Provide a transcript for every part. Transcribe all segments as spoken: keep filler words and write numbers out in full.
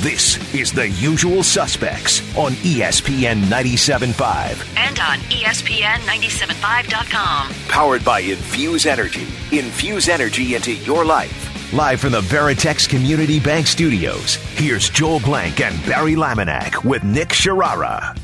This is The Usual Suspects on E S P N ninety-seven point five. And on E S P N ninety-seven point five dot com. Powered by Infuse Energy. Infuse energy into your life. Live from the Veritex Community Bank Studios, here's Joel Blank and Barry Laminack with Nick Sharara.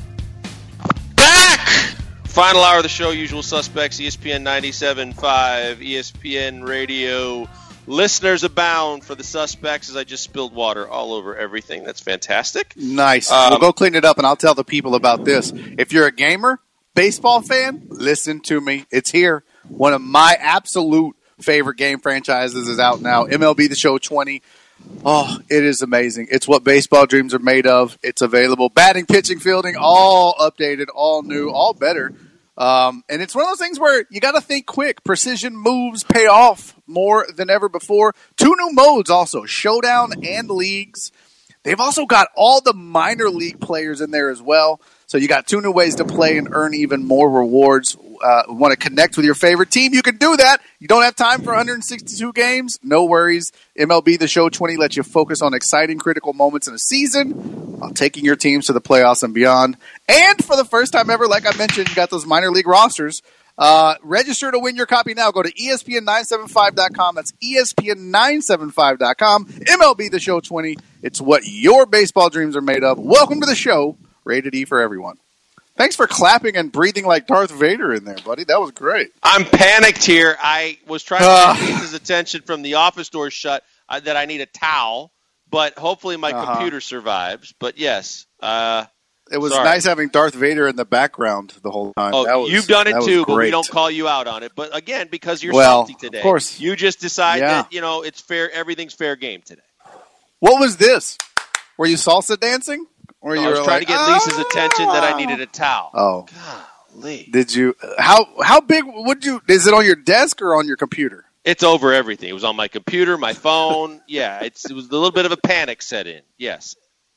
Back! Final hour of the show, Usual Suspects, E S P N ninety-seven point five, E S P N Radio. Listeners abound for the Suspects as I just spilled water all over everything. That's fantastic. Nice. Um, we'll go clean it up, and I'll tell the people about this. If you're a gamer, baseball fan, listen to me. It's here. One of my absolute favorite game franchises is out now. M L B The Show twenty. Oh, it is amazing. It's what baseball dreams are made of. It's available. Batting, pitching, fielding, all updated, all new, all better. Um, and it's one of those things where you got to think quick. Precision moves pay off more than ever before. Two new modes also, Showdown and Leagues. They've also got all the minor league players in there as well. So you got two new ways to play and earn even more rewards. Uh, want to connect with your favorite team? You can do that. You don't have time for one hundred sixty-two games? No worries. M L B The Show twenty lets you focus on exciting, critical moments in a season while taking your teams to the playoffs and beyond. And for the first time ever, like I mentioned, you got those minor league rosters. Uh, register to win your copy now. Go to E S P N nine seventy-five dot com. That's E S P N nine seventy-five dot com. M L B The Show twenty. It's what your baseball dreams are made of. Welcome to the show. Rated E for everyone. Thanks for clapping and breathing like Darth Vader in there, buddy. That was great. I'm panicked here. I was trying to Uh. get Lisa's attention from the office door shut uh, that I need a towel, but hopefully my Uh-huh. computer survives. But yes, uh, It was sorry. nice having Darth Vader in the background the whole time. Oh, That was, you've done it that was too, but we great. don't call you out on it. But again, because you're Well, salty today, of course. you just decide Yeah. that you know it's fair. Everything's fair game today. What was this? Were you salsa dancing? Or No, you I was were trying like, to get Lisa's attention that I needed a towel. Oh, Golly. did you? How how big would you? Is it on your desk or on your computer? It's over everything. It was on my computer, my phone. Yeah, it's, it was a little bit of a panic set in. Yes.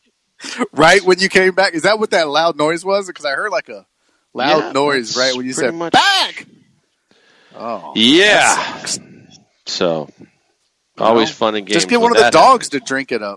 Right when you came back, is that what that loud noise was? Because I heard like a loud Yeah, noise that's right when you pretty said much- back. Oh, Yeah. So, always Well, fun and games. just get when one of the that dogs happens. to drink it up.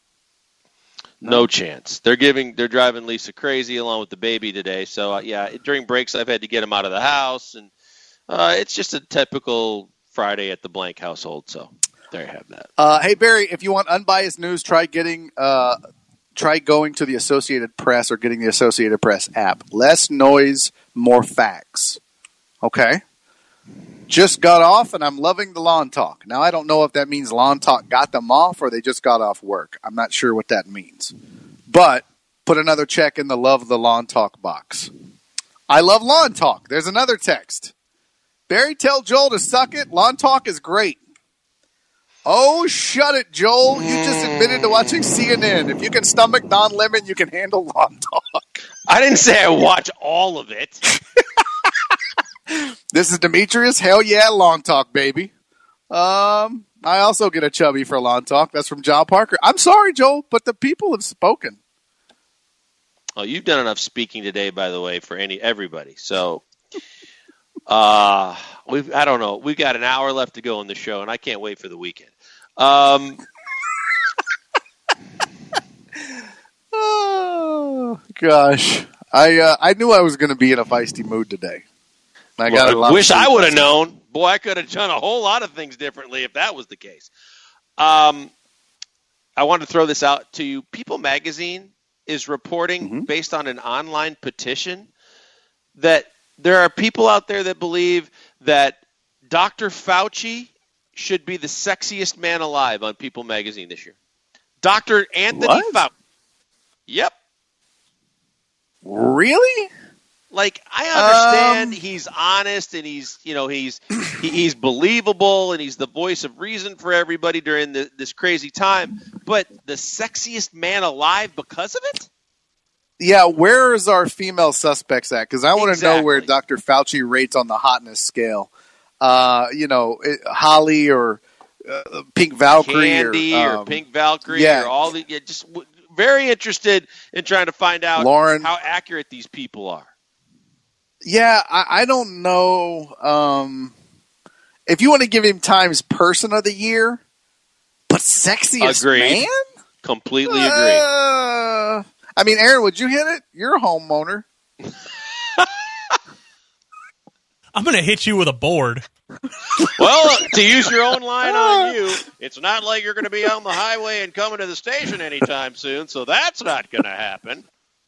No chance. They're giving. They're driving Lisa crazy along with the baby today. So uh, yeah, during breaks I've had to get them out of the house, and uh, it's just a typical Friday at the Blank household. So there you have that. Uh, hey Barry, if you want unbiased news, try getting uh, try going to the Associated Press or getting the Associated Press app. Less noise, more facts. Okay. Just got off, and I'm loving the lawn talk. Now, I don't know if that means lawn talk got them off or they just got off work. I'm not sure what that means. But put another check in the love of the lawn talk box. I love lawn talk. There's another text. Barry, tell Joel to suck it. Lawn talk is great. Oh, shut it, Joel. You just admitted to watching C N N. If you can stomach Don Lemon, you can handle lawn talk. I didn't say I watch all of it. This is Demetrius. Hell yeah, lawn talk, baby. Um, I also get a chubby for lawn talk. That's from John Parker. I'm sorry, Joel, but the people have spoken. Oh, you've done enough speaking today, by the way, for any everybody. So, uh, we've I don't know. We've got an hour left to go in the show, and I can't wait for the weekend. Um, Oh gosh, I uh, I knew I was going to be in a feisty mood today. I got well, a lot I of wish I sleep would have last night. known. Boy, I could have done a whole lot of things differently if that was the case. Um, I want to throw this out to you. People Magazine is reporting, Mm-hmm. based on an online petition, that there are people out there that believe that Doctor Fauci should be the sexiest man alive on People Magazine this year. Doctor Anthony What? Fauci. Yep. Really? Like, I understand Um, he's honest and he's, you know, he's he, he's believable and he's the voice of reason for everybody during the, this crazy time. But the sexiest man alive because of it? Yeah, where is our female suspects at? Because I want to know where Exactly. Doctor Fauci rates on the hotness scale. Uh, you know, it, Holly or uh, Pink Valkyrie Candy or, or, um, Pink Valkyrie yeah. or all the yeah, just w- very interested in trying to find out Lauren. how accurate these people are. Yeah, I, I don't know. Um, if you want to give him Times Person of the Year, but sexiest Agreed. man? Completely agree. Uh, I mean, Aaron, would you hit it? You're a homeowner. I'm going to hit you with a board. Well, to use your own line on you, it's not like you're going to be on the highway and coming to the station anytime soon, so that's not going to happen.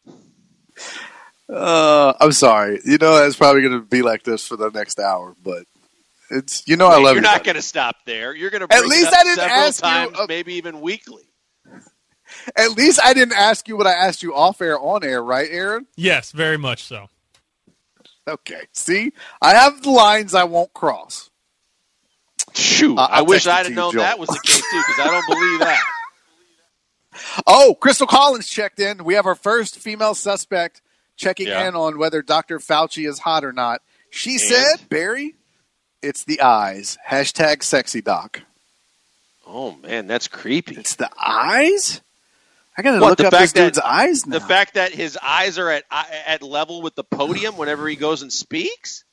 Uh, I'm sorry. You know, it's probably going to be like this for the next hour, but it's, you know, Wait, I love You're you. not going to stop there. You're going to bring At least it up I didn't several ask times, you, uh, maybe even weekly. At least I didn't ask you what I asked you off air, on air, right, Aaron? Yes, very much so. Okay. See, I have the lines I won't cross. Shoot, Uh, I I'll wish text it I'd to have you, known Joel. that was the case, too, because I don't believe that. Oh, Crystal Collins checked in. We have our first female suspect checking Yeah. in on whether Doctor Fauci is hot or not. She And? said, Barry, it's the eyes. Hashtag sexy doc. Oh, man, that's creepy. It's the eyes? I got to What, look the up fact this dude's that- eyes now. The fact that his eyes are at at level with the podium whenever he goes and speaks?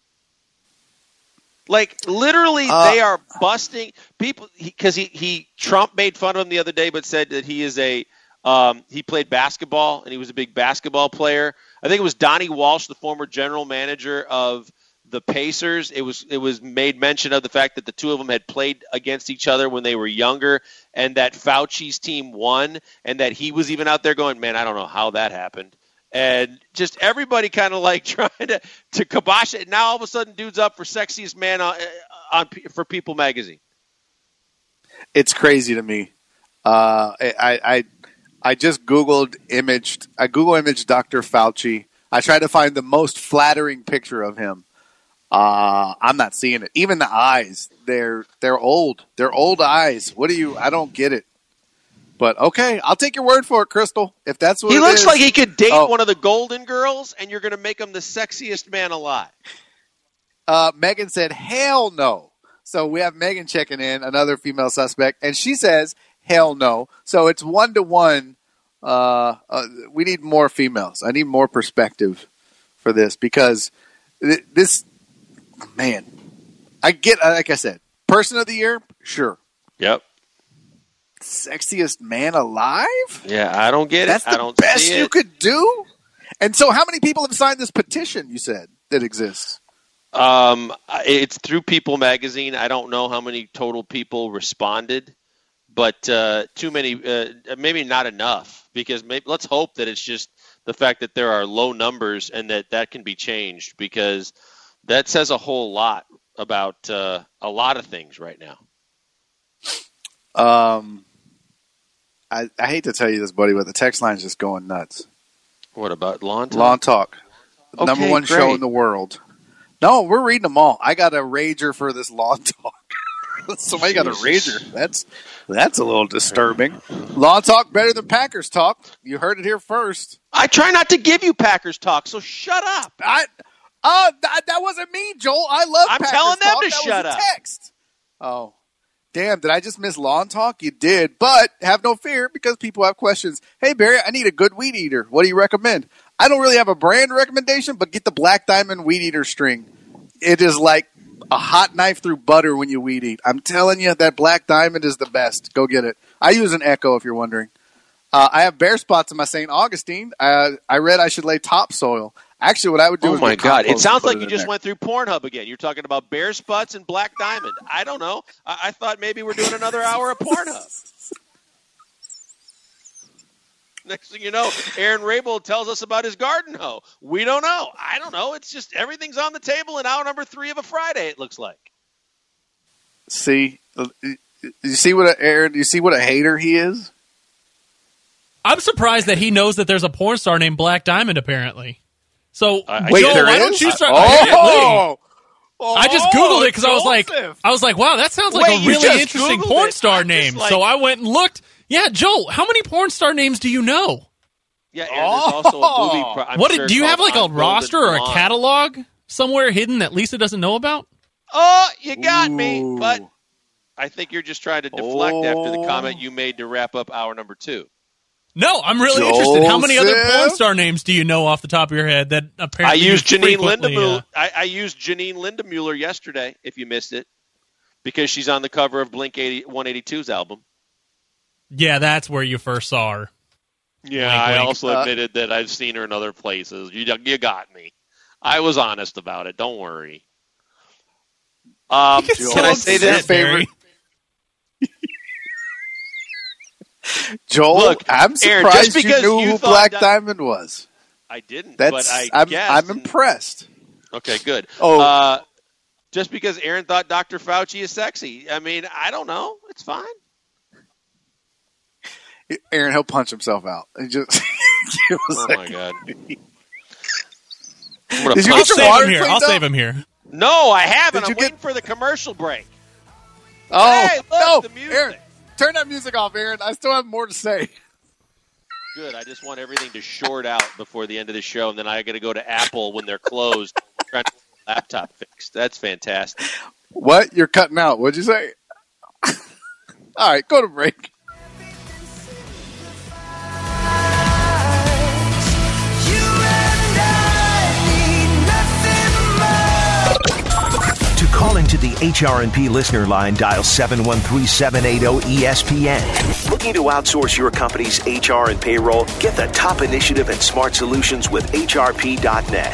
Like, literally, Uh, they are busting people because he, he Trump made fun of him the other day, but said that he is a um, he played basketball and he was a big basketball player. I think it was Donnie Walsh, the former general manager of the Pacers. It was it was made mention of the fact that the two of them had played against each other when they were younger, and that Fauci's team won, and that he was even out there going, "Man, I don't know how that happened." And just everybody kind of like trying to, to kibosh it. Now all of a sudden, dude's up for sexiest man on, on for People magazine. It's crazy to me. Uh, I, I I just Googled imaged. I Google imaged Doctor Fauci. I tried to find the most flattering picture of him. Uh, I'm not seeing it. Even the eyes, they're they're old. They're old eyes. What do you? I don't get it. But okay, I'll take your word for it, Crystal. If that's what He it looks is. like he could date Oh. one of the Golden Girls, and you're going to make him the sexiest man alive. Uh, Megan said, "Hell no." So we have Megan checking in, another female suspect, and she says, "Hell no." So it's one to one. Uh, uh, we need more females. I need more perspective for this because th- this, man, I get, like I said, person of the year, sure. Yep. Sexiest man alive? Yeah, I don't get That's it. the I don't best see you it. could do? And so how many people have signed this petition, you said, that exists? Um, it's through People magazine. I don't know how many total people responded, but uh, too many, uh, maybe not enough, because maybe, let's hope that it's just the fact that there are low numbers and that that can be changed, because that says a whole lot about uh, a lot of things right now. Um, I, I hate to tell you this, buddy, but the text line is just going nuts. What about lawn talk? Lawn Talk, Okay, number one show great. in the world. No, we're reading them all. I got a rager for this Lawn Talk. Somebody got a Jesus. rager. That's that's a little disturbing. Lawn Talk better than Packers Talk. You heard it here first. I try not to give you Packers talk, so shut up. I uh that, that wasn't me, Joel. I love I'm Packers telling them Talk. to That shut was a up. text. Oh. Damn, did I just miss Lawn Talk? You did, but have no fear because people have questions. Hey, Barry, I need a good weed eater. What do you recommend? I don't really have a brand recommendation, but get the Black Diamond Weed Eater string. It is like a hot knife through butter when you weed eat. I'm telling you, that Black Diamond is the best. Go get it. I use an Echo if you're wondering. Uh, I have bare spots in my Saint Augustine. Uh, I read I should lay topsoil. Actually, what I would do Oh is my get God! compost It and sounds put like it you in just there. went through Pornhub again. You're talking about bear sputz and Black Diamond. I don't know. I, I thought maybe we're doing another hour of Pornhub. Next thing you know, Aaron Rabel tells us about his garden hoe. We don't know. I don't know. It's just everything's on the table in hour number three of a Friday. It looks like. See, you see what a, Aaron? You see what a hater he is. I'm surprised that he knows that there's a porn star named Black Diamond, apparently. So, I- Joel, Wait, why there don't is? you start? Oh, I just Googled it because I was like, Joseph. I was like, wow, that sounds like Wait, a you really just interesting Googled porn it? star I'm just name. like- So I went and looked. Yeah, Joel, how many porn star names do you know? Yeah, Aaron, there's also a movie. Pro- I'm what sure do you have called like a On Golden roster or a Blonde. catalog somewhere hidden that Lisa doesn't know about? Oh, you got me. Ooh. But I think you're just trying to deflect after the Oh. comment you made to wrap up hour number two. No, I'm really interested. How many other Joseph? porn star names do you know off the top of your head that I apparently used you Janine frequently, Lindemuller. uh, I, I used Janine Lindemuller yesterday, if you missed it, because she's on the cover of Blink eighty, one eighty-two's album. Yeah, that's where you first saw her. Yeah, Wink, I wink. also Uh, admitted that I've seen her in other places. You, you got me. I was honest about it. Don't worry. Um, Joel, can I say your this? favorite? Joel, Look, I'm Aaron, surprised just because you knew you who thought Black Di- Diamond was. I didn't, That's but I I'm guessed. I'm impressed. Okay, good. Oh. Uh, just because Aaron thought Doctor Fauci is sexy. I mean, I don't know. It's fine. Aaron, he'll punch himself out. He just, Oh, my God. I'm gonna Did you I'll punch- get your save water him here. cleaned I'll up? save him here. No, I haven't. Did you I'm get- waiting for the commercial break. Oh, Hey, look, no. the music. Aaron, turn that music off, Aaron. I still have more to say. Good. I just want everything to short out before the end of the show, and then I got to go to Apple when they're closed, trying to get the laptop fixed. That's fantastic. What? You're cutting out. What'd you say? All right, go to break. To call into the H R and P listener line, dial seven one three, seven eight zero, E S P N. Looking to outsource your company's H R and payroll? Get the top initiative and smart solutions with H R P dot net.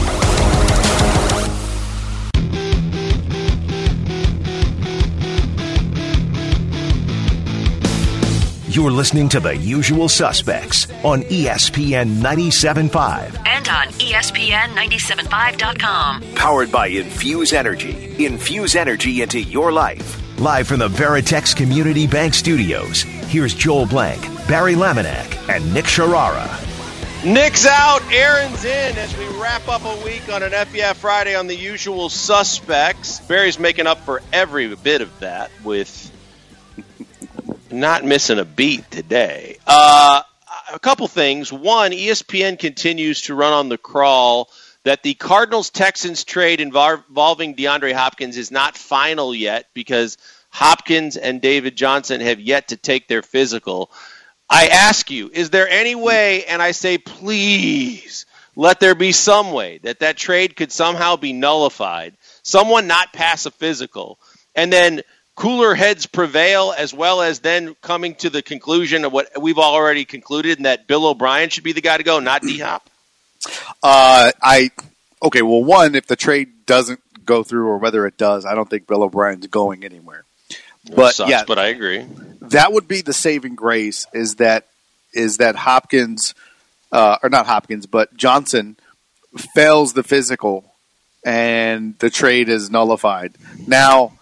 You're listening to The Usual Suspects on E S P N ninety-seven point five. And on E S P N ninety-seven five dot com. Powered by Infuse Energy. Infuse energy into your life. Live from the Veritex Community Bank Studios, here's Joel Blank, Barry Laminack, and Nick Sharara. Nick's out, Aaron's in as we wrap up a week on an F B I Friday on The Usual Suspects. Barry's making up for every bit of that with not missing a beat today. Uh, a couple things. One, E S P N continues to run on the crawl that the Cardinals-Texans trade invol- involving DeAndre Hopkins is not final yet because Hopkins and David Johnson have yet to take their physical. I ask you, is there any way, and I say please, let there be some way that that trade could somehow be nullified, someone not pass a physical, and then cooler heads prevail, as well as then coming to the conclusion of what we've already concluded, and that Bill O'Brien should be the guy to go, not D-Hop? Uh, I okay. Well, one, if the trade doesn't go through, or whether it does, I don't think Bill O'Brien's going anywhere. But sucks, yeah, but I agree. that would be the saving grace. Is that is that Hopkins, uh, or not Hopkins, but Johnson fails the physical, and the trade is nullified. Now,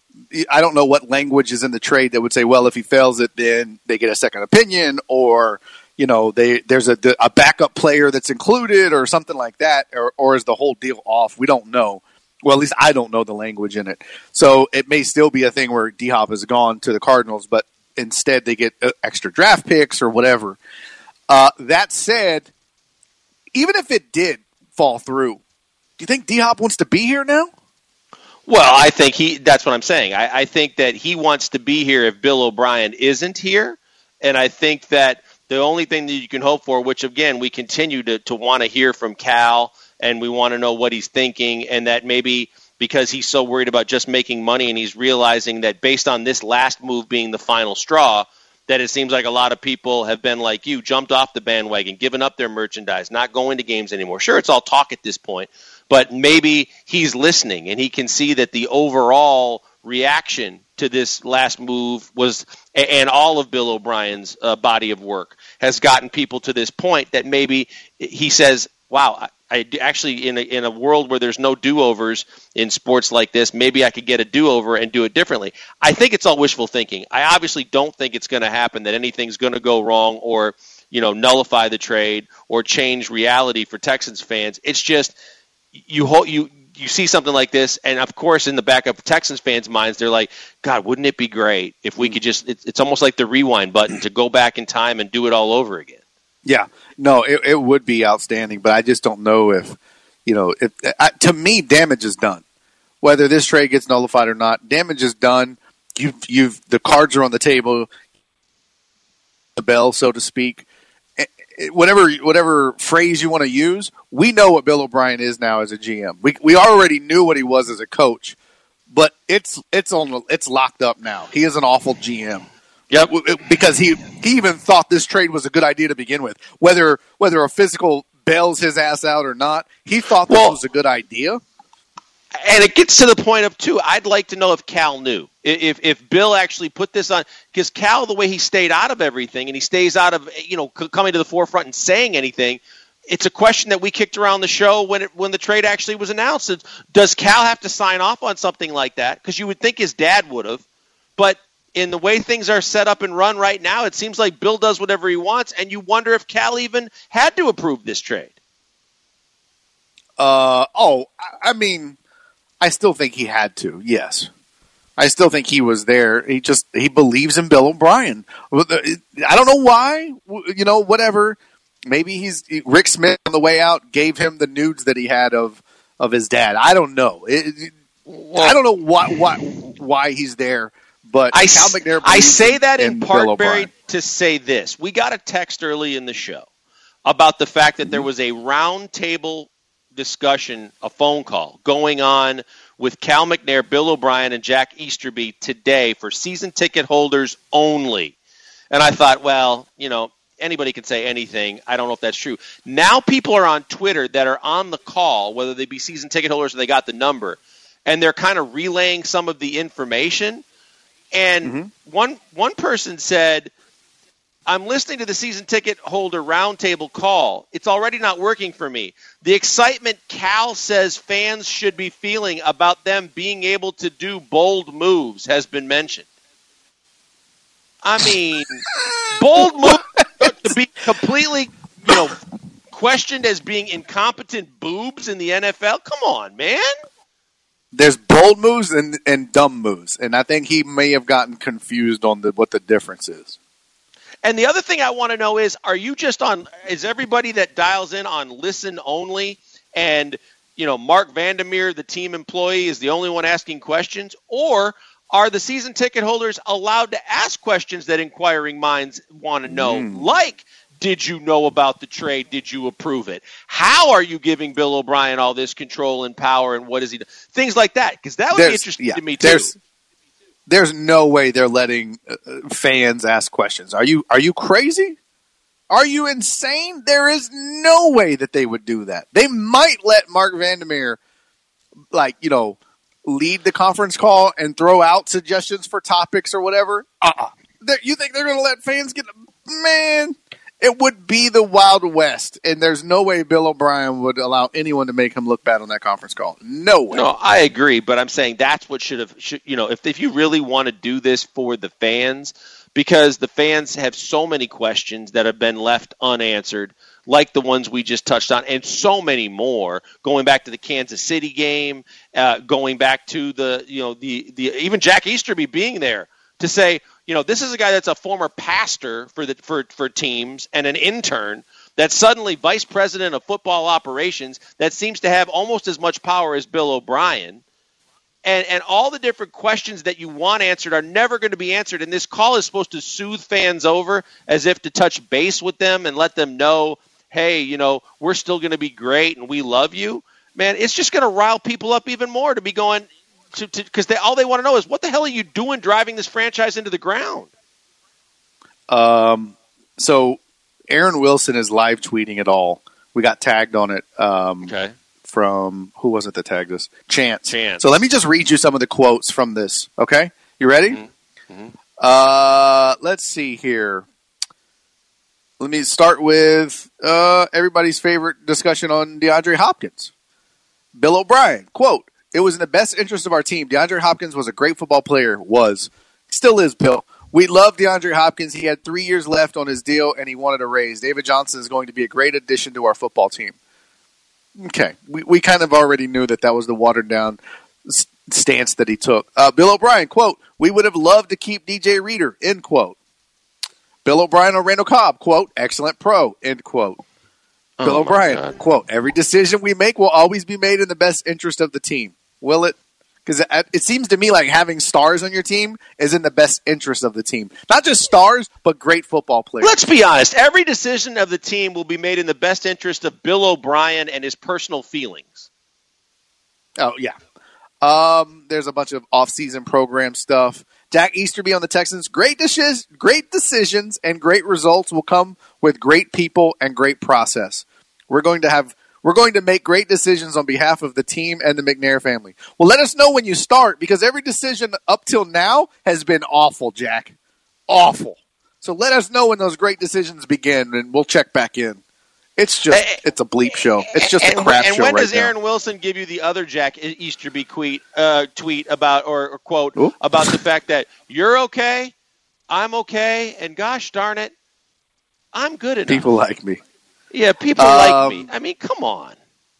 I don't know what language is in the trade that would say, well, if he fails it, then they get a second opinion, or you know, they there's a, a backup player that's included, or something like that, or, or is the whole deal off? We don't know. Well, at least I don't know the language in it. So it may still be a thing where D-Hop has gone to the Cardinals, but instead they get uh, extra draft picks or whatever. Uh, that said, even if it did fall through, do you think D-Hop wants to be here now? Well, I think he. That's what I'm saying. I, I think that he wants to be here if Bill O'Brien isn't here, and I think that the only thing that you can hope for, which again we continue to, to want to hear from Cal, and we want to know what he's thinking, and that maybe because he's so worried about just making money, and he's realizing that based on this last move being the final straw, that it seems like a lot of people have been like you, jumped off the bandwagon, given up their merchandise, not going to games anymore. Sure, it's all talk at this point, but maybe he's listening, and he can see that the overall reaction to this last move was, and all of Bill O'Brien's uh, body of work has gotten people to this point that maybe he says, wow, I, I actually, in a, in a world where there's no do-overs in sports like this, maybe I could get a do-over and do it differently. I think it's all wishful thinking. I obviously don't think it's going to happen, that anything's going to go wrong or, you know, nullify the trade or change reality for Texans fans. It's just you ho- you you see something like this, and of course, in the back of Texans fans' minds, they're like, God, wouldn't it be great if we could just, it's, it's almost like the rewind button to go back in time and do it all over again. Yeah, no, it, it would be outstanding, but I just don't know if, you know, if uh, to me, damage is done. Whether this trade gets nullified or not, damage is done. You've, you've, the cards are on the table, the bell, so to speak. Whatever, whatever phrase you want to use, we know what Bill O'Brien is now as a G M. We we already knew what he was as a coach, but it's it's on it's locked up now. He is an awful G M. Yep. Because he, he even thought this trade was a good idea to begin with. Whether whether a physical bails his ass out or not, he thought this well, was a good idea. And it gets to the point of, too, I'd like to know if Cal knew. If if Bill actually put this on, because Cal, the way he stayed out of everything, and he stays out of, you know, coming to the forefront and saying anything, it's a question that we kicked around the show when it, when the trade actually was announced. It's, does Cal have to sign off on something like that? Because you would think his dad would have. But in the way things are set up and run right now, it seems like Bill does whatever he wants, and you wonder if Cal even had to approve this trade. Uh Oh, I mean... I still think he had to, yes. I still think he was there. He just, he believes in Bill O'Brien. I don't know why, you know, whatever. Maybe he's, Rick Smith on the way out gave him the nudes that he had of, of his dad. I don't know. It, well, I don't know why, why, why he's there, but I, Cal McNair I say that in, in part, Barry, to say this. We got a text early in the show about the fact that there was a round table discussion, a phone call going on with Cal McNair, Bill O'Brien, and Jack Easterby today for season ticket holders only. And I thought, well, you know, anybody can say anything. I don't know if that's true. Now people are on Twitter that are on the call, whether they be season ticket holders or they got the number, and they're kind of relaying some of the information. And mm-hmm. one one person said, I'm listening to the season ticket holder roundtable call. It's already not working for me. The excitement Cal says fans should be feeling about them being able to do bold moves has been mentioned. I mean, bold moves to be completely, you know, questioned as being incompetent boobs in the N F L? Come on, man. There's bold moves and, and dumb moves, and I think he may have gotten confused on the, what the difference is. And the other thing I want to know is, are you just on, is everybody that dials in on listen only, and, you know, Mark Vandermeer, the team employee, is the only one asking questions? Or are the season ticket holders allowed to ask questions that inquiring minds want to know? Mm. Like, did you know about the trade? Did you approve it? How are you giving Bill O'Brien all this control and power, and what is he do? Things like that, because that would there's, be interesting yeah, to me, too. There's, There's no way they're letting uh, fans ask questions. Are you are you crazy? Are you insane? There is no way that they would do that. They might let Mark Vandermeer, like, you know, lead the conference call and throw out suggestions for topics or whatever. Uh-uh. You think they're going to let fans get – man, it would be the Wild West, and there's no way Bill O'Brien would allow anyone to make him look bad on that conference call. No way. No, I agree, but I'm saying that's what should have, should, you know, if if you really want to do this for the fans, because the fans have so many questions that have been left unanswered, like the ones we just touched on, and so many more, going back to the Kansas City game, uh, going back to the, you know, the the even Jack Easterby being there to say, you know, this is a guy that's a former pastor for the for, for teams and an intern that's suddenly vice president of football operations that seems to have almost as much power as Bill O'Brien. And and all the different questions that you want answered are never going to be answered. And this call is supposed to soothe fans over as if to touch base with them and let them know, hey, you know, we're still going to be great and we love you. Man, it's just going to rile people up even more to be going – because they all they want to know is, what the hell are you doing driving this franchise into the ground? Um. So Aaron Wilson is live tweeting it all. We got tagged on it. Um, okay. From who was it that tagged us? Chance. Chance. So let me just read you some of the quotes from this. Okay, you ready? Mm-hmm. Mm-hmm. Uh, let's see here. Let me start with uh, everybody's favorite discussion on DeAndre Hopkins. Bill O'Brien, quote, "It was in the best interest of our team. DeAndre Hopkins was a great football player. Was. Still is, Bill. We love DeAndre Hopkins. He had three years left on his deal, and he wanted a raise. David Johnson is going to be a great addition to our football team." Okay. We, we kind of already knew that that was the watered-down s- stance that he took. Uh, Bill O'Brien, quote, "We would have loved to keep D J Reader," end quote. Bill O'Brien on Randall Cobb, quote, "Excellent pro," end quote. Oh, Bill O'Brien, quote, "Every decision we make will always be made in the best interest of the team." Will it? Because it, it seems to me like having stars on your team is in the best interest of the team. Not just stars, but great football players. Let's be honest. Every decision of the team will be made in the best interest of Bill O'Brien and his personal feelings. Oh, yeah. Um, there's a bunch of off-season program stuff. Jack Easterby on the Texans. Great, deci- great decisions and great results will come with great people and great process. We're going to have we're going to make great decisions on behalf of the team and the McNair family. Well, let us know when you start, because every decision up till now has been awful, Jack. Awful. So let us know when those great decisions begin, and we'll check back in. It's just, it's a bleep show. It's just and, a crap and show when right does Aaron now. Wilson give you the other Jack Easterby tweet, uh, tweet about, or, or quote, Ooh. about the fact that you're okay, I'm okay, and gosh darn it, I'm good enough. People like me. Yeah, people Um, like me. I mean, come on.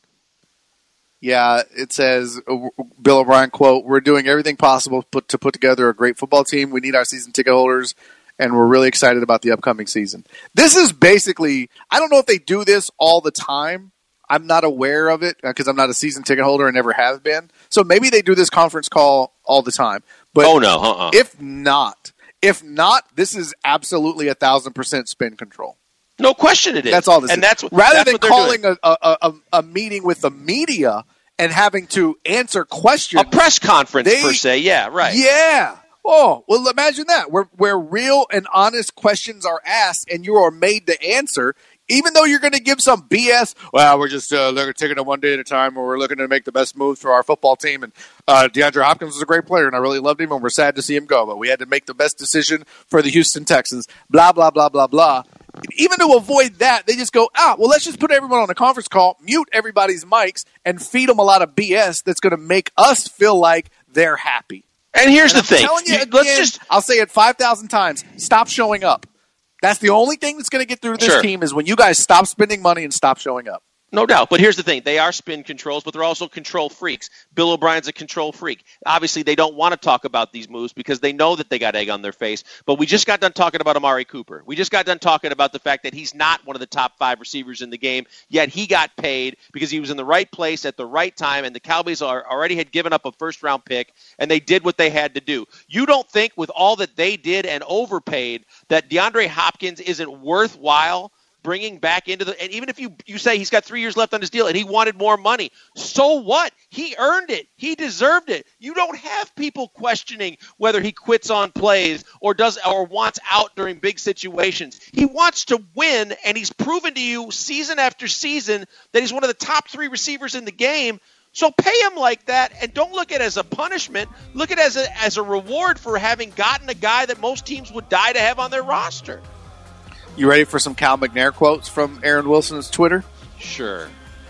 Yeah, it says, uh, Bill O'Brien, quote, we're doing everything possible put, to put together a great football team. We need our season ticket holders, and we're really excited about the upcoming season. This is basically, I don't know if they do this all the time. I'm not aware of it because I'm not a season ticket holder and never have been. So maybe they do this conference call all the time. But oh, no. Uh-uh. If not, if not, this is absolutely a thousand percent spin control. No question it is. That's all this and is. That's, Rather that's than what they're calling doing. a, a, a, a meeting with the media and having to answer questions. A press conference, they, per se. Yeah, right. Yeah. Oh, well, imagine that. Where, where real and honest questions are asked and you are made to answer, even though you're going to give some B S. Well, we're just uh, looking, taking it one day at a time, and we're looking to make the best moves for our football team. And uh, DeAndre Hopkins was a great player, and I really loved him, and we're sad to see him go. But we had to make the best decision for the Houston Texans. Blah, blah, blah, blah, blah. Even to avoid that, they just go, ah, well, let's just put everyone on a conference call, mute everybody's mics, and feed them a lot of B S that's going to make us feel like they're happy. And here's And the I'm thing. telling you You- again, let's just I'll say it five thousand times. Stop showing up. That's the only thing that's going to get through this Sure. team is when you guys stop spending money and stop showing up. No doubt. But here's the thing. They are spin controls, but they're also control freaks. Bill O'Brien's a control freak. Obviously, they don't want to talk about these moves because they know that they got egg on their face. But we just got done talking about Amari Cooper. We just got done talking about the fact that he's not one of the top five receivers in the game, yet he got paid because he was in the right place at the right time, and the Cowboys are, already had given up a first-round pick, and they did what they had to do. You don't think with all that they did and overpaid that DeAndre Hopkins isn't worthwhile bringing back into the, and even if you, you say he's got three years left on his deal and he wanted more money, so what? He earned it. He deserved it. You don't have people questioning whether he quits on plays or does or wants out during big situations. He wants to win, and he's proven to you season after season that he's one of the top three receivers in the game. So pay him like that, and don't look at it as a punishment. Look at it as a, as a reward for having gotten a guy that most teams would die to have on their roster. You ready for some Cal McNair quotes from Aaron Wilson's Twitter? Sure.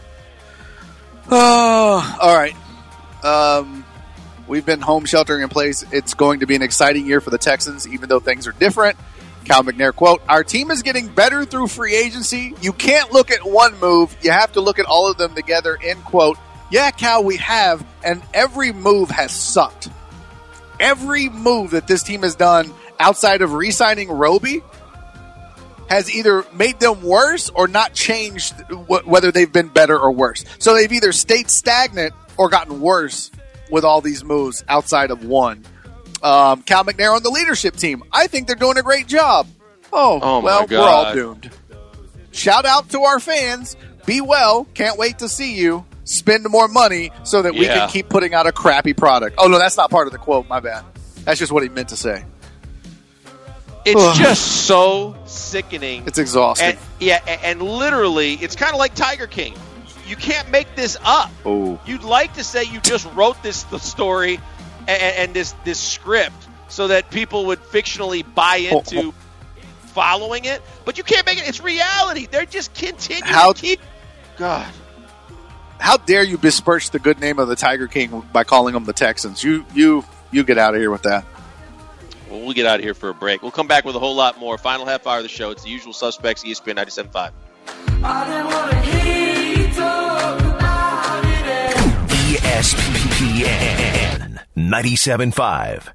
Oh, all right. Um, we've been home sheltering in place. It's going to be an exciting year for the Texans, even though things are different. Cal McNair quote, our team is getting better through free agency. You can't look at one move. You have to look at all of them together, end quote. Yeah, Cal, we have, and every move has sucked. Every move that this team has done outside of re-signing Roby has either made them worse or not changed w- whether they've been better or worse. So they've either stayed stagnant or gotten worse with all these moves outside of one. Um, Cal McNair on the leadership team. I think they're doing a great job. Oh, Oh, my well, God. we're all doomed. Shout out to our fans. Be well. Can't wait to see you. Spend more money so that we Yeah. can keep putting out a crappy product. Oh, no, that's not part of the quote. My bad. That's just what he meant to say. It's Ugh. just so sickening. It's exhausting. And, yeah, and, and literally, it's kind of like Tiger King. You can't make this up. Oh. You'd like to say you just wrote this the story and, and this this script so that people would fictionally buy into Oh, following it, but you can't make it. It's reality. They're just continuing How- to keep. God. How dare you besmirch the good name of the Tiger King by calling them the Texans? You, you, you get out of here with that. Well, we'll get out of here for a break. We'll come back with a whole lot more. Final half hour of the show. It's the usual suspects, E S P N ninety-seven point five. E S P N ninety-seven point five.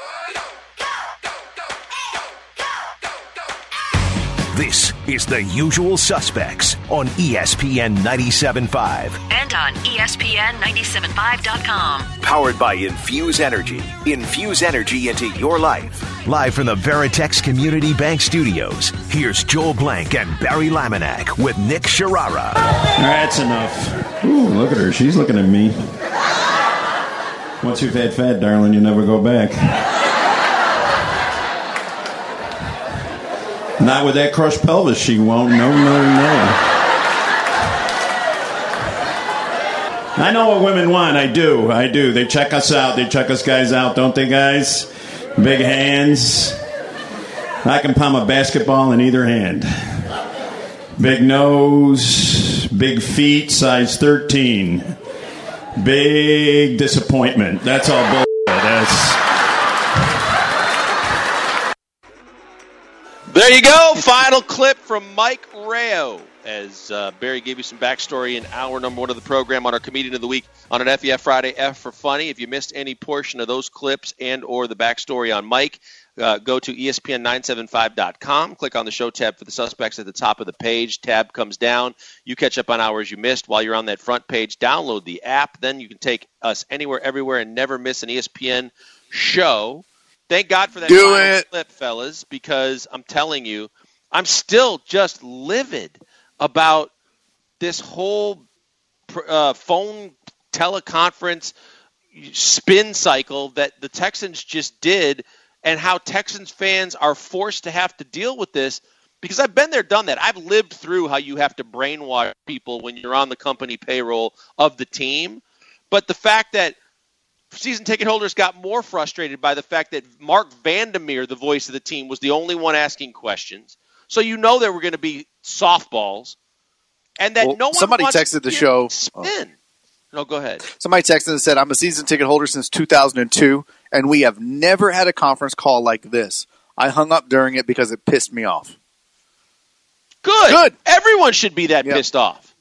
This is The Usual Suspects on E S P N ninety-seven point five. And on E S P N ninety-seven five dot com. Powered by Infuse Energy. Infuse energy into your life. Live from the Veritex Community Bank Studios, here's Joel Blank and Barry Laminack with Nick Sharara. That's enough. Ooh, look at her. She's looking at me. Once you've had fat, darling, you never go back. Not with that crushed pelvis, she won't. No, no, no. I know what women want. I do. I do. They check us out. They check us guys out, don't they, guys? Big hands. I can palm a basketball in either hand. Big nose. Big feet, size thirteen. Big disappointment. That's all bullshit. That's... There you go. Final clip from Mike Rayo. As uh, Barry gave you some backstory in hour number one of the program on our Comedian of the Week on an F E F Friday, F for Funny. If you missed any portion of those clips and or the backstory on Mike, uh, go to E S P N nine seventy-five dot com. Click on the show tab for the suspects at the top of the page. Tab comes down. You catch up on hours you missed. While you're on that front page, download the app. Then you can take us anywhere, everywhere, and never miss an E S P N show. Thank God for that Do final it. clip, fellas, because I'm telling you, I'm still just livid about this whole uh, phone teleconference spin cycle that the Texans just did, and how Texans fans are forced to have to deal with this, because I've been there, done that. I've lived through how you have to brainwash people when you're on the company payroll of the team. But the fact that season ticket holders got more frustrated by the fact that Mark Vandermeer, the voice of the team, was the only one asking questions. So you know there were going to be softballs, and that Well, no one somebody wants texted to the hear show. spin. No, go ahead. Somebody texted and said, I'm a season ticket holder since two thousand two, and we have never had a conference call like this. I hung up during it because it pissed me off. Good. Good. Everyone should be that Yep. pissed off.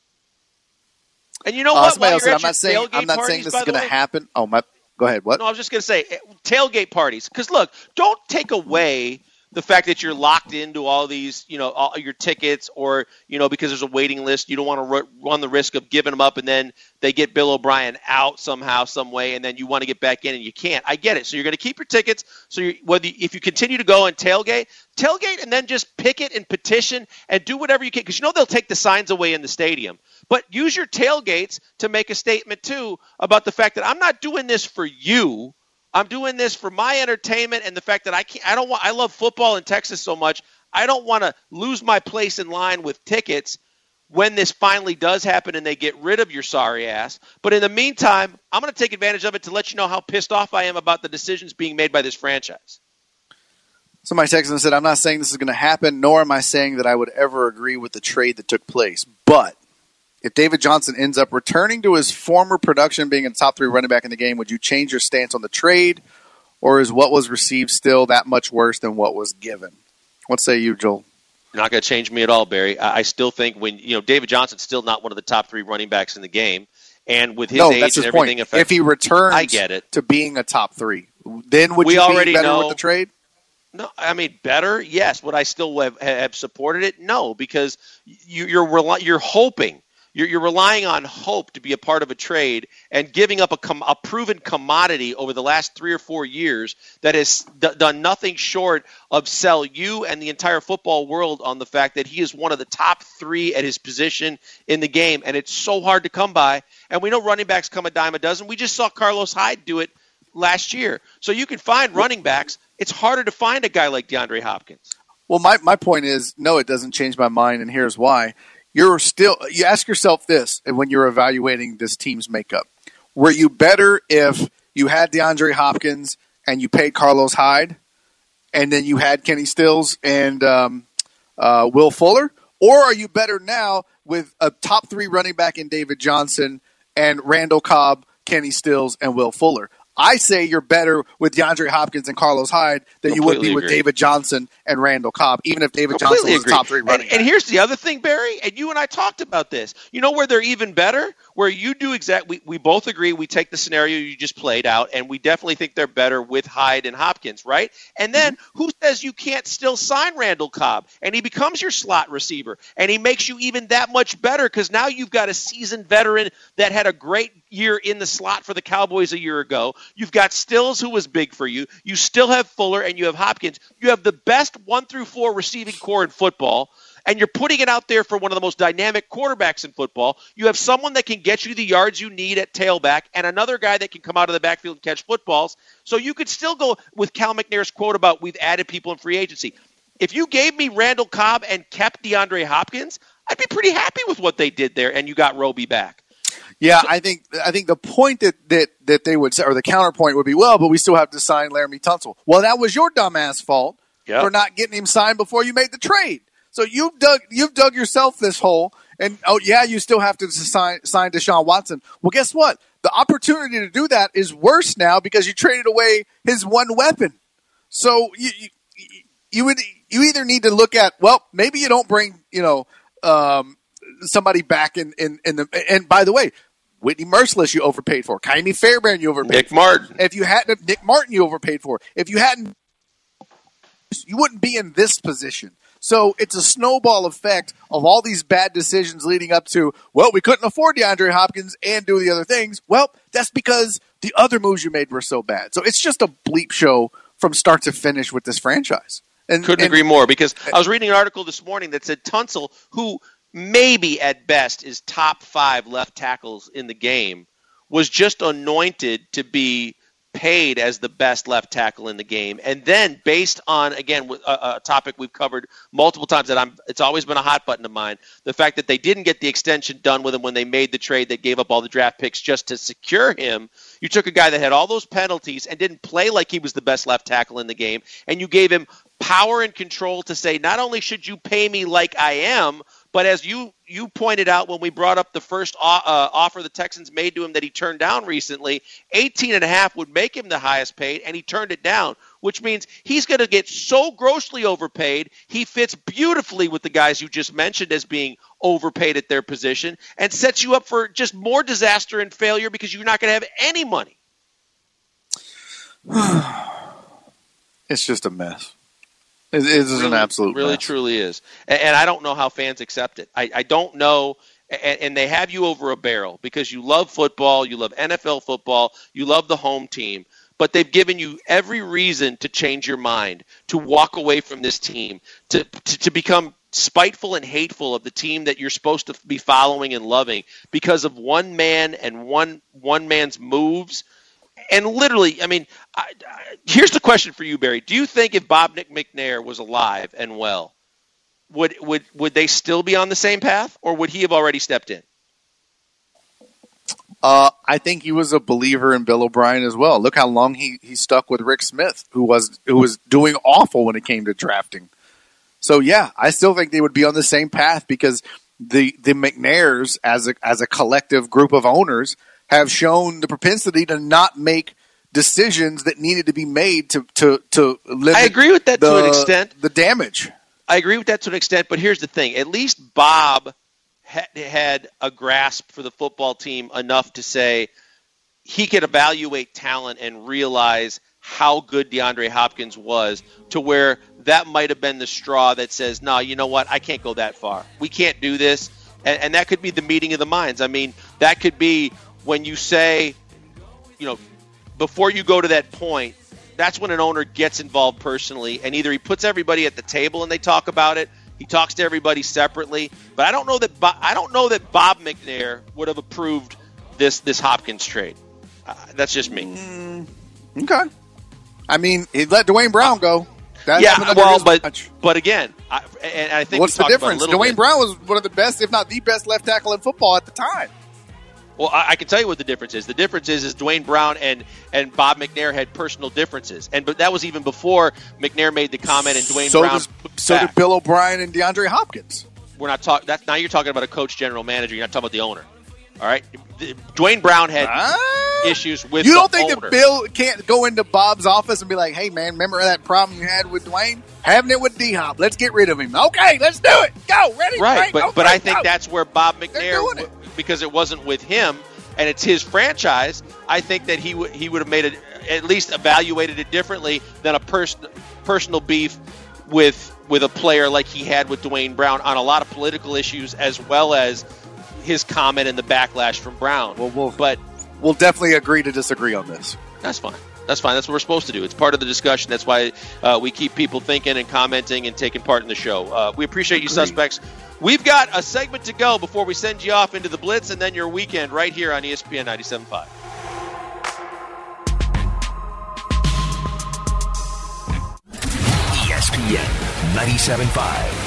And you know Uh, what? somebody While else you're said, at I'm your not saying, tailgate I'm not saying parties, this by is the going to way- happen. Oh, my. Go ahead. What? No, I was just going to say, eh, tailgate parties. Because, look, don't take away the fact that you're locked into all these, you know, all your tickets, or, you know, because there's a waiting list, you don't want to run the risk of giving them up and then they get Bill O'Brien out somehow, some way, and then you want to get back in and you can't. I get it. So you're going to keep your tickets. So you're, whether you, if you continue to go and tailgate, tailgate and then just picket and petition and do whatever you can, because you know they'll take the signs away in the stadium. But use your tailgates to make a statement, too, about the fact that I'm not doing this for you. I'm doing this for my entertainment, and the fact that I can't, I don't want, I love football in Texas so much. I don't want to lose my place in line with tickets when this finally does happen and they get rid of your sorry ass. But in the meantime, I'm going to take advantage of it to let you know how pissed off I am about the decisions being made by this franchise. Somebody texted and said, I'm not saying this is going to happen, nor am I saying that I would ever agree with the trade that took place. But if David Johnson ends up returning to his former production, being a top three running back in the game, would you change your stance on the trade, or is what was received still that much worse than what was given? What say you, Joel? You're not going to change me at all, Barry. I, I still think when, you know, David Johnson's still not one of the top three running backs in the game, and with his no, age that's his and everything point. affected, If he returns I get it. to being a top three, then would We you already be better know- with the trade? No, I mean, better, yes. Would I still have, have supported it? No, because you, you're rely, you're hoping. You're, you're relying on hope to be a part of a trade, and giving up a, com, a proven commodity over the last three or four years that has d- done nothing short of sell you and the entire football world on the fact that he is one of the top three at his position in the game, and it's so hard to come by. And we know running backs come a dime a dozen. We just saw Carlos Hyde do it last year. So you can find running backs. It's harder to find a guy like DeAndre Hopkins. Well, my, my point is, no, it doesn't change my mind, and here's why. You're still, you ask yourself this when you're evaluating this team's makeup. Were you better if you had DeAndre Hopkins and you paid Carlos Hyde, and then you had Kenny Stills and um, uh, Will Fuller? Or are you better now with a top three running back in David Johnson and Randall Cobb, Kenny Stills, and Will Fuller? I say you're better with DeAndre Hopkins and Carlos Hyde than you would be Completely with agree. David Johnson and Randall Cobb, even if David Completely Johnson was agree. a top three running and, back. and here's the other thing, Barry, and you and I talked about this. You know where they're even better? Where you do exactly, we, we both agree, we take the scenario you just played out, and we definitely think they're better with Hyde and Hopkins, right? And then Mm-hmm. who says you can't still sign Randall Cobb? And he becomes your slot receiver, and he makes you even that much better, because now you've got a seasoned veteran that had a great year in the slot for the Cowboys a year ago. You've got Stills, who was big for you. You still have Fuller, and you have Hopkins. You have the best one through four receiving core in football, and you're putting it out there for one of the most dynamic quarterbacks in football. You have someone that can get you the yards you need at tailback, and another guy that can come out of the backfield and catch footballs. So you could still go with Cal McNair's quote about we've added people in free agency. if you gave me Randall Cobb and kept DeAndre Hopkins, I'd be pretty happy with what they did there, and you got Roby back. Yeah, I think I think the point that, that, that they would say, or the counterpoint would be, well, but we still have to sign Laramie Tunsil. Well, that was your dumbass fault yep. for not getting him signed before you made the trade. So you've dug you've dug yourself this hole, and oh yeah, you still have to sign sign Deshaun Watson. Well, guess what? The opportunity to do that is worse now because you traded away his one weapon. So you you, you would you either need to look at, well, maybe you don't bring you know um, somebody back in, in, in the and by the way, Whitney Merciless you overpaid for, Kaimi Fairbairn you overpaid Nick for. Martin. If you hadn't Nick Martin you overpaid for. If you hadn't, you wouldn't be in this position. So it's a snowball effect of all these bad decisions leading up to, well, we couldn't afford DeAndre Hopkins and do the other things. Well, that's because the other moves you made were so bad. So it's just a bleep show from start to finish with this franchise. And, Couldn't and, agree more, because I was reading an article this morning that said Tunsil, who maybe at best is top five left tackles in the game, was just anointed to be paid as the best left tackle in the game. And then based on, again, a, a topic we've covered multiple times that I'm, it's always been a hot button of mine, the fact that they didn't get the extension done with him when they made the trade, they gave up all the draft picks just to secure him. You took a guy that had all those penalties and didn't play like he was the best left tackle in the game, and you gave him power and control to say, not only should you pay me like I am, but as you you pointed out when we brought up the first uh, offer the Texans made to him that he turned down recently, eighteen and a half would make him the highest paid, and he turned it down, which means he's going to get so grossly overpaid, he fits beautifully with the guys you just mentioned as being overpaid at their position, and sets you up for just more disaster and failure because you're not going to have any money. It's just a mess. It, it is really, an absolute really, mess. truly is. And, and I don't know how fans accept it. I, I don't know. And, and they have you over a barrel because you love football, you love N F L football, you love the home team. But they've given you every reason to change your mind, to walk away from this team, to, to, to become spiteful and hateful of the team that you're supposed to be following and loving because of one man and one one man's moves. And literally, I mean, I, I, here's the question for you, Barry. Do you think if Bob Nick McNair was alive and well, would would would they still be on the same path, or would he have already stepped in? Uh, I think he was a believer in Bill O'Brien as well. Look how long he, he stuck with Rick Smith, who was who was doing awful when it came to drafting. So yeah, I still think they would be on the same path because the the McNairs as a as a collective group of owners have shown the propensity to not make decisions that needed to be made to to to limit. I agree with that the, to an extent. The damage. I agree with that to an extent, but here's the thing: at least Bob ha- had a grasp for the football team enough to say he could evaluate talent and realize how good DeAndre Hopkins was, to where that might have been the straw that says, "No, you know what? I can't go that far. We can't do this." And, and that could be the meeting of the minds. I mean, that could be. When you say, you know, before you go to that point, that's when an owner gets involved personally, and either he puts everybody at the table and they talk about it, he talks to everybody separately. But I don't know that Bo- I don't know that Bob McNair would have approved this this Hopkins trade. Uh, that's just me. Mm, okay. I mean, he let Dwayne Brown go. That yeah, well, but much. but again, I, and I think what's we the difference? Dwayne bit. Brown was one of the best, if not the best, left tackle in football at the time. Well, I, I can tell you what the difference is. The difference is, is Dwayne Brown and, and Bob McNair had personal differences, and but that was even before McNair made the comment and Dwayne so Brown. Does, so did Bill O'Brien and DeAndre Hopkins. We're not talking. That's now you're talking about a coach, general manager. You're not talking about the owner. All right, Dwayne Brown had uh, issues with. You don't the think owner. that Bill can't go into Bob's office and be like, "Hey, man, remember that problem you had with Dwayne? Having it with D Hop. Let's get rid of him. Okay, let's do it. Go, ready? Right, right but okay, but I think go. that's where Bob McNair, it. because it wasn't with him and it's his franchise. I think that he would he would have made it, at least evaluated it differently than a person personal beef with with a player like he had with Dwayne Brown on a lot of political issues, as well as his comment and the backlash from Brown. Well, we'll but we'll definitely agree to disagree on this. That's fine. That's fine. That's what we're supposed to do. It's part of the discussion. That's why uh, we keep people thinking and commenting and taking part in the show. Uh, we appreciate you, suspects. We've got a segment to go before we send you off into the Blitz and then your weekend right here on E S P N ninety-seven point five. E S S P N ninety-seven point five.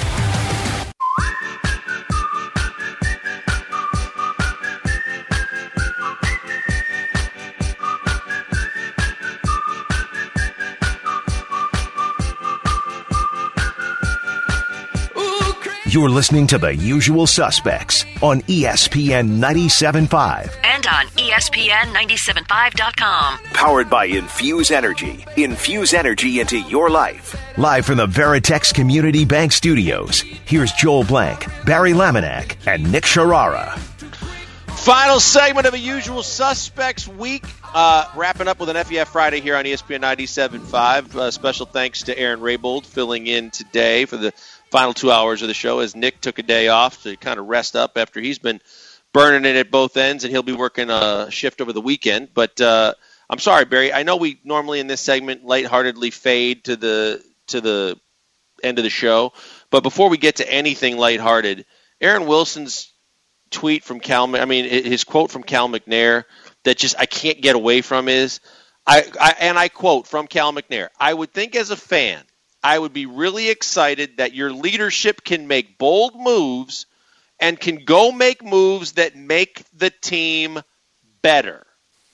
You're listening to The Usual Suspects on E S P N ninety-seven point five. And on E S P N ninety-seven five dot com. Powered by Infuse Energy. Infuse energy into your life. Live from the Veritex Community Bank Studios, here's Joel Blank, Barry Laminack, and Nick Sharara. Final segment of A Usual Suspects week. Uh, wrapping up with an F E F Friday here on E S P N ninety-seven point five. Uh, special thanks to Aaron Raybold filling in today for the final two hours of the show as Nick took a day off to kind of rest up after he's been burning it at both ends, and he'll be working a shift over the weekend. But uh, I'm sorry, Barry. I know we normally in this segment lightheartedly fade to the to the end of the show, but before we get to anything lighthearted, Aaron Wilson's tweet from Cal, I mean his quote from Cal McNair that just I can't get away from is, I, I and I quote from Cal McNair, I would think as a fan, I would be really excited that your leadership can make bold moves and can go make moves that make the team better.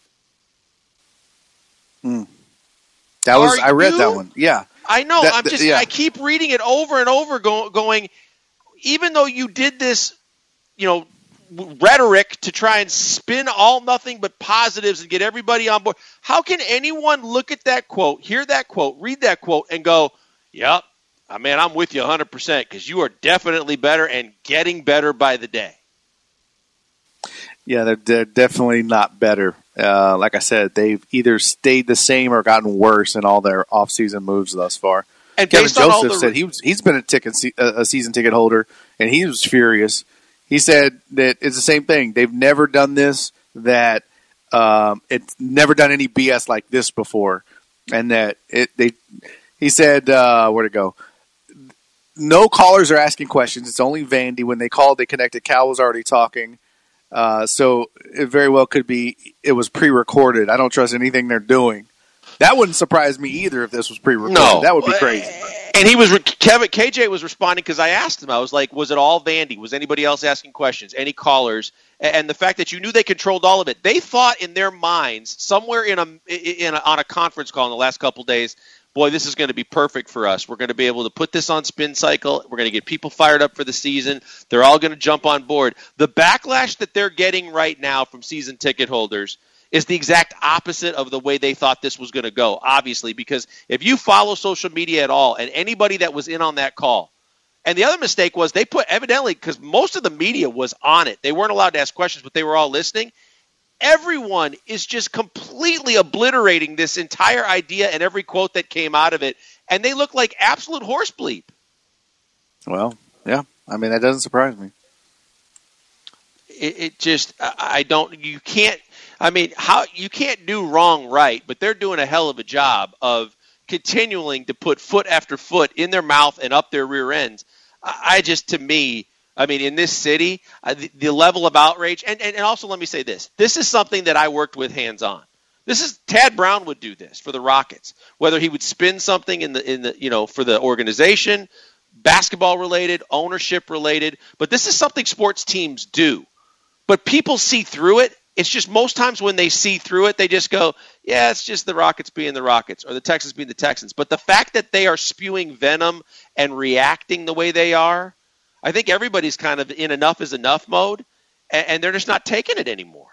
Mm. That was Are I read you? that one. Yeah. I know. That, I'm just yeah. I keep reading it over and over go, going, even though you did this, you know, rhetoric to try and spin all nothing but positives and get everybody on board. How can anyone look at that quote, hear that quote, read that quote, and go, yep, I mean, I'm with you one hundred percent because you are definitely better and getting better by the day. Yeah, they're, they're definitely not better. Uh, like I said, they've either stayed the same or gotten worse in all their offseason moves thus far. And Kevin based on all Joseph the said he was, he's been a, ticket, a season ticket holder, and he was furious. He said that it's the same thing. They've never done this, that um, it's never done any B S like this before, and that it. They. He said, uh, where'd it go? No callers are asking questions. It's only Vandy. When they called, they connected. Cal was already talking. Uh, so it very well could be it was pre-recorded. I don't trust anything they're doing. That wouldn't surprise me either if this was pre-recorded. No. That would be crazy. And he was Kevin K J was responding because I asked him. I was like, "Was it all Vandy? Was anybody else asking questions? Any callers?" And the fact that you knew they controlled all of it, they thought in their minds somewhere in a, in a on a conference call in the last couple of days, boy, this is going to be perfect for us. We're going to be able to put this on Spin Cycle. We're going to get people fired up for the season. They're all going to jump on board. The backlash that they're getting right now from season ticket holders is the exact opposite of the way they thought this was going to go, obviously, because if you follow social media at all, and anybody that was in on that call, and the other mistake was they put, evidently, because most of the media was on it. They weren't allowed to ask questions, but they were all listening. Everyone is just completely obliterating this entire idea and every quote that came out of it, and they look like absolute horse bleep. Well, yeah. I mean, that doesn't surprise me. It, it just, I don't, you can't, I mean, how you can't do wrong right, but they're doing a hell of a job of continuing to put foot after foot in their mouth and up their rear ends. I just, to me, I mean, in this city, uh, the, the level of outrage, and, and, and also let me say this. This is something that I worked with hands-on. This is, Tad Brown would do this for the Rockets, whether he would spin something in the, in the you know, for the organization, basketball-related, ownership-related, but this is something sports teams do. But people see through it. It's just most times when they see through it, they just go, yeah, it's just the Rockets being the Rockets or the Texans being the Texans. But the fact that they are spewing venom and reacting the way they are, I think everybody's kind of in enough is enough mode, and, and they're just not taking it anymore.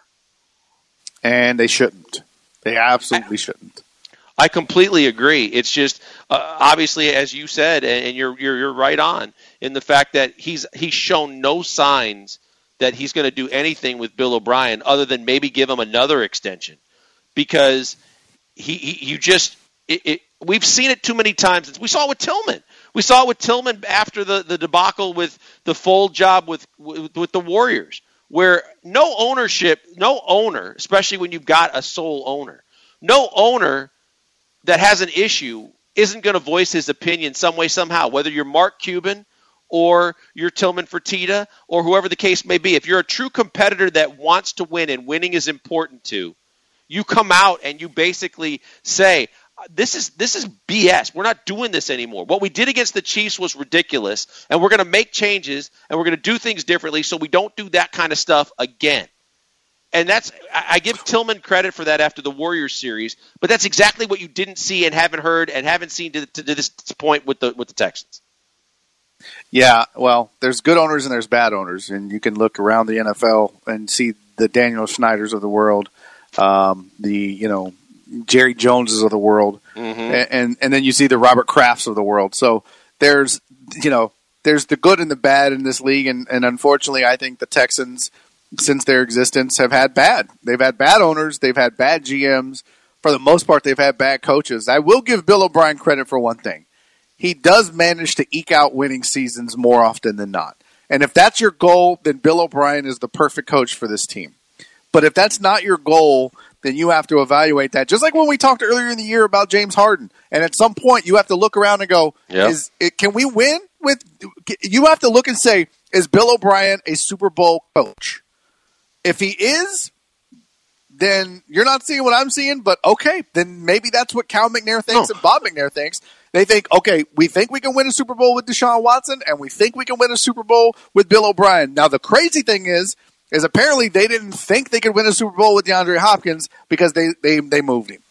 And they shouldn't. They absolutely I, shouldn't. I completely agree. It's just uh, obviously, as you said, and, and you're, you're you're right on in the fact that he's he's shown no signs that he's going to do anything with Bill O'Brien other than maybe give him another extension, because he, he you just it, it, we've seen it too many times. We saw it with Tillman. We saw it with Tillman after the, the debacle with the Fold job with, with with the Warriors, where no ownership, no owner, especially when you've got a sole owner, no owner that has an issue isn't going to voice his opinion some way, somehow, whether you're Mark Cuban or you're Tillman Fertitta, or whoever the case may be. If you're a true competitor that wants to win and winning is important to, you come out and you basically say, This is this is B S. We're not doing this anymore. What we did against the Chiefs was ridiculous, and we're going to make changes, and we're going to do things differently so we don't do that kind of stuff again. And that's I give Tillman credit for that after the Warriors series, but that's exactly what you didn't see and haven't heard and haven't seen to, to, to this point with the with the Texans. Yeah, well, there's good owners and there's bad owners, and you can look around the N F L and see the Daniel Snyders of the world, um, the you know Jerry Joneses of the world, mm-hmm. and, and and then you see the Robert Krafts of the world. So there's you know there's the good and the bad in this league, and, and unfortunately, I think the Texans, since their existence, have had bad. They've had bad owners. They've had bad G Ms. For the most part, they've had bad coaches. I will give Bill O'Brien credit for one thing. He does manage to eke out winning seasons more often than not. And if that's your goal, then Bill O'Brien is the perfect coach for this team. But if that's not your goal, then you have to evaluate that. Just like when we talked earlier in the year about James Harden. And at some point, you have to look around and go, yep. "Is it, can we win with – you have to look and say, is Bill O'Brien a Super Bowl coach? If he is, then you're not seeing what I'm seeing, but okay, then maybe that's what Cal McNair thinks no. and Bob McNair thinks. They think, okay, we think we can win a Super Bowl with Deshaun Watson, and we think we can win a Super Bowl with Bill O'Brien. Now, the crazy thing is, is apparently they didn't think they could win a Super Bowl with DeAndre Hopkins because they, they, they moved him.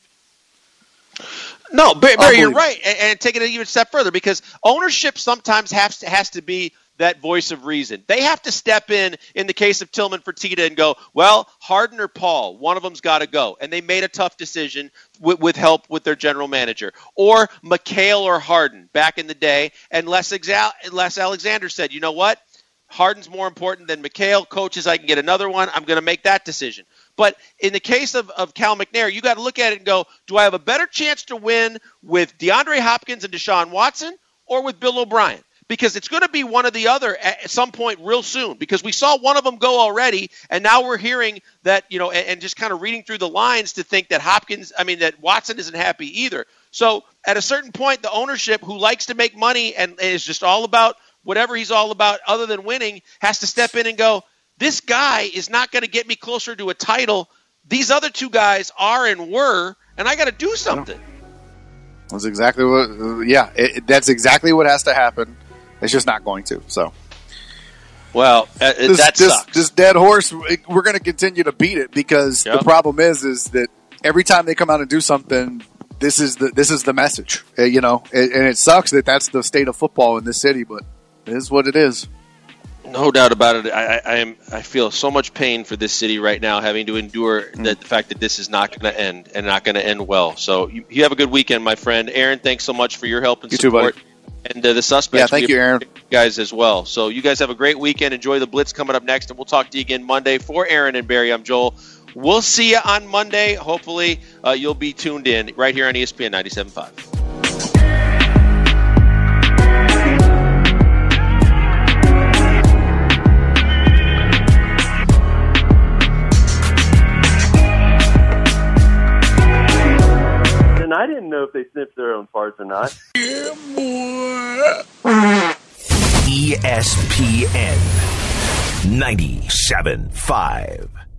No, Barry, you're right, and, and take it even a step further, because ownership sometimes has to, has to be that voice of reason. They have to step in, in the case of Tillman Fertitta, and go, well, Harden or Paul, one of them's got to go. And they made a tough decision with, with help with their general manager. Or McHale or Harden back in the day, and Les, Exa- Les Alexander said, you know what? Harden's more important than McHale. Coaches, I can get another one. I'm going to make that decision. But in the case of, of Cal McNair, you got to look at it and go, do I have a better chance to win with DeAndre Hopkins and Deshaun Watson or with Bill O'Brien? Because it's going to be one or the other at some point real soon, because we saw one of them go already, and now we're hearing that, you know, and, and just kind of reading through the lines to think that Hopkins, I mean, that Watson isn't happy either. So at a certain point, the ownership, who likes to make money and is just all about whatever he's all about other than winning, has to step in and go, this guy is not going to get me closer to a title. These other two guys are and were, and I got to do something. That's exactly what, yeah, it, that's exactly what has to happen. It's just not going to. So, well, uh, this, that this, sucks. This dead horse, we're going to continue to beat it, because yep. the problem is, is that every time they come out and do something, this is the this is the message. Uh, you know, and, and it sucks that that's the state of football in this city, but it is what it is. No doubt about it. I, I, I am. I feel so much pain for this city right now, having to endure mm. the, the fact that this is not going to end and not going to end well. So you, you have a good weekend, my friend. Aaron, thanks so much for your help and you support. Too, buddy. And uh, the suspects. Yeah, thank you, Aaron. Guys as well. So you guys have a great weekend. Enjoy the Blitz coming up next, and we'll talk to you again Monday. For Aaron and Barry, I'm Joel. We'll see you on Monday. Hopefully uh, you'll be tuned in right here on E S P N ninety-seven point five. I didn't know if they sniffed their own farts or not. Yeah, boy. E S P N ninety-seven point five.